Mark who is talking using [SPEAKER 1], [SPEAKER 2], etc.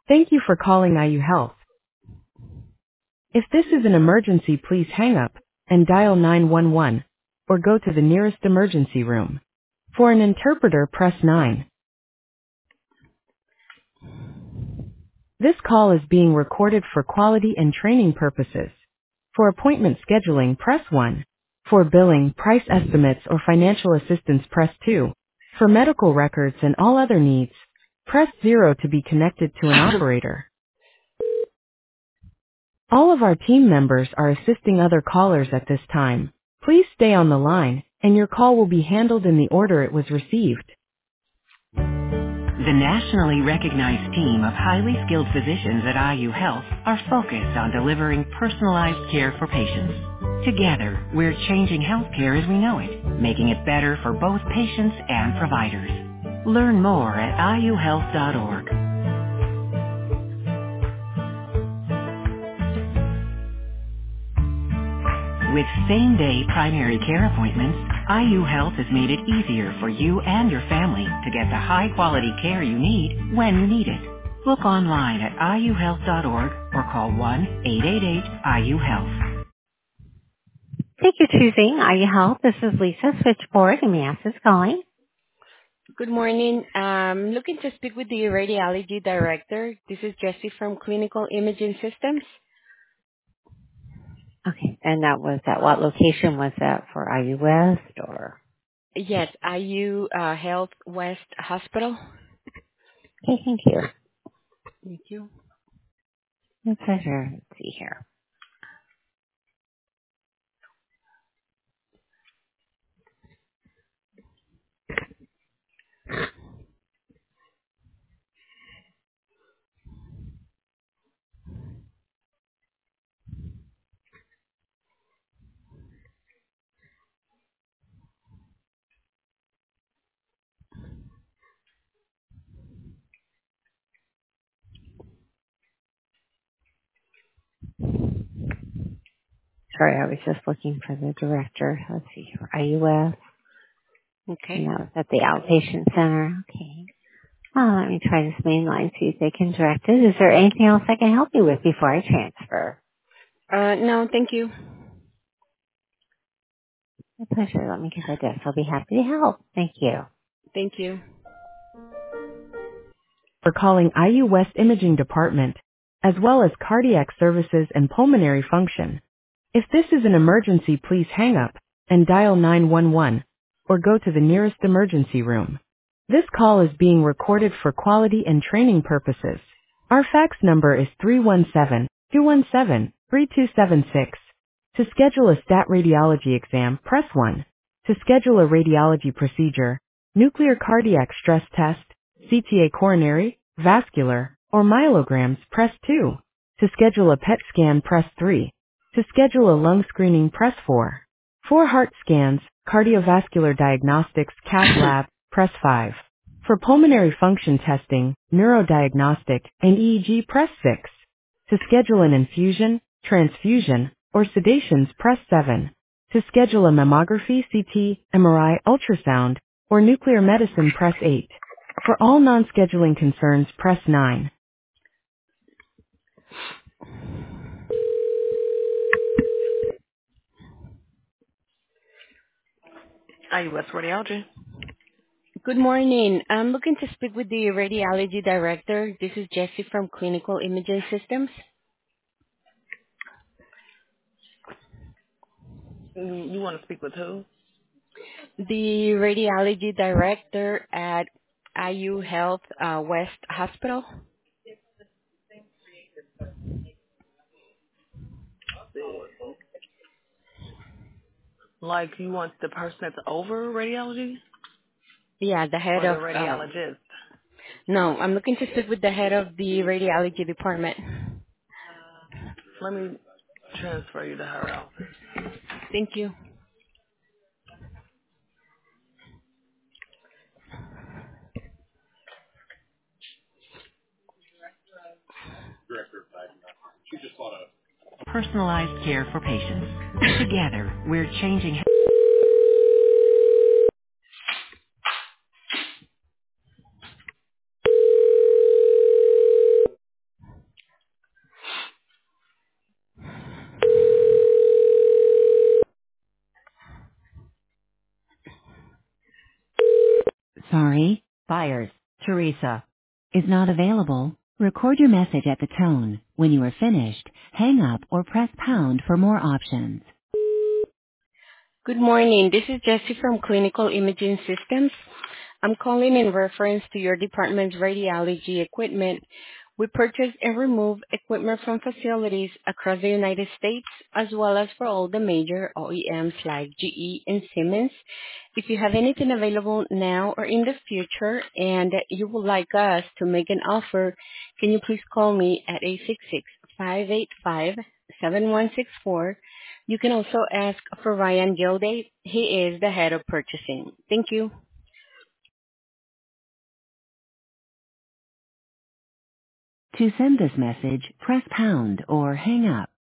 [SPEAKER 1] Thank you for calling IU Health. If this is an emergency, please hang up and dial 911 or go to the nearest emergency room. For an interpreter, press 9. This call is being recorded for quality and training purposes. For appointment scheduling, press 1. For billing, price estimates, or financial assistance, press 2. For medical records and all other needs, press 0 to be connected to an operator. All of our team members are assisting other callers at this time. Please stay on the line, and your call will be handled in the order it was received. The nationally recognized team of highly skilled physicians at IU Health are focused on delivering personalized care for patients. Together, we're changing healthcare as we know it, making it better for both patients and providers. Learn more at iuhealth.org. With same-day primary care appointments, IU Health has made it easier for you and your family to get the high-quality care you need when you need it. Book online at iuhealth.org or call 1-888-IU-HEALTH. Thank you for choosing IU Health. This is Lisa, switchboard, and may I ask who's calling?
[SPEAKER 2] Good morning. I'm looking to speak with the radiology director. This is Jessie from Clinical Imaging Systems.
[SPEAKER 1] Okay, and that was at what location was that for IU West or?
[SPEAKER 2] Yes, IU Health West Hospital.
[SPEAKER 1] Okay, thank you.
[SPEAKER 2] Thank you.
[SPEAKER 1] My pleasure. Let's see here. Sorry, I was just looking for the director. Let's see here. IU West. And
[SPEAKER 2] Okay.
[SPEAKER 1] that was at the outpatient center. Okay. Let me try this main line, see if they can direct it. Is there anything else I can help you with before I transfer?
[SPEAKER 2] No, thank you.
[SPEAKER 1] My pleasure. Let me get the desk. I'll be happy to help. Thank you.
[SPEAKER 2] Thank you.
[SPEAKER 1] For calling IU West Imaging Department, as well as cardiac services and pulmonary function. If this is an emergency, please hang up and dial 911 or go to the nearest emergency room. This call is being recorded for quality and training purposes. Our fax number is 317-217-3276. To schedule a stat radiology exam, press 1. To schedule a radiology procedure, nuclear cardiac stress test, CTA coronary, vascular, or myelograms, press 2. To schedule a PET scan, press 3. To schedule a lung screening, press 4. For heart scans, cardiovascular diagnostics, cath lab, press 5. For pulmonary function testing, neurodiagnostic, and EEG, press 6. To schedule an infusion, transfusion, or sedations, press 7. To schedule a mammography, CT, MRI, ultrasound, or nuclear medicine, press 8. For all non-scheduling concerns, press 9. IUS Radiology.
[SPEAKER 2] Good morning. I'm looking to speak with the radiology director. This is Jessie from Clinical Imaging Systems.
[SPEAKER 3] You want to speak with who?
[SPEAKER 2] The radiology director at IU Health West Hospital.
[SPEAKER 3] Like, you want the person that's over radiology
[SPEAKER 2] Yeah, the head
[SPEAKER 3] or the
[SPEAKER 2] of,
[SPEAKER 3] radiologist?
[SPEAKER 2] no, I'm looking to speak with the head of the radiology department.
[SPEAKER 3] Let me transfer you to her office.
[SPEAKER 2] Thank you.
[SPEAKER 1] Personalized care for patients. Together, we're changing Sorry, buyers, Teresa is not available. Record your message at the tone. When you are finished, hang up or press pound for more options.
[SPEAKER 2] Good morning. This is Jessie from Clinical Imaging Systems. I'm calling in reference to your department's radiology equipment. We purchase and remove equipment from facilities across the United States, as well as for all the major OEMs like GE and Siemens. If you have anything available now or in the future and you would like us to make an offer, can you please call me at 866-585-7164. You can also ask for Ryan Gilday. He is the head of purchasing. Thank you.
[SPEAKER 1] To send this message, press pound or hang up.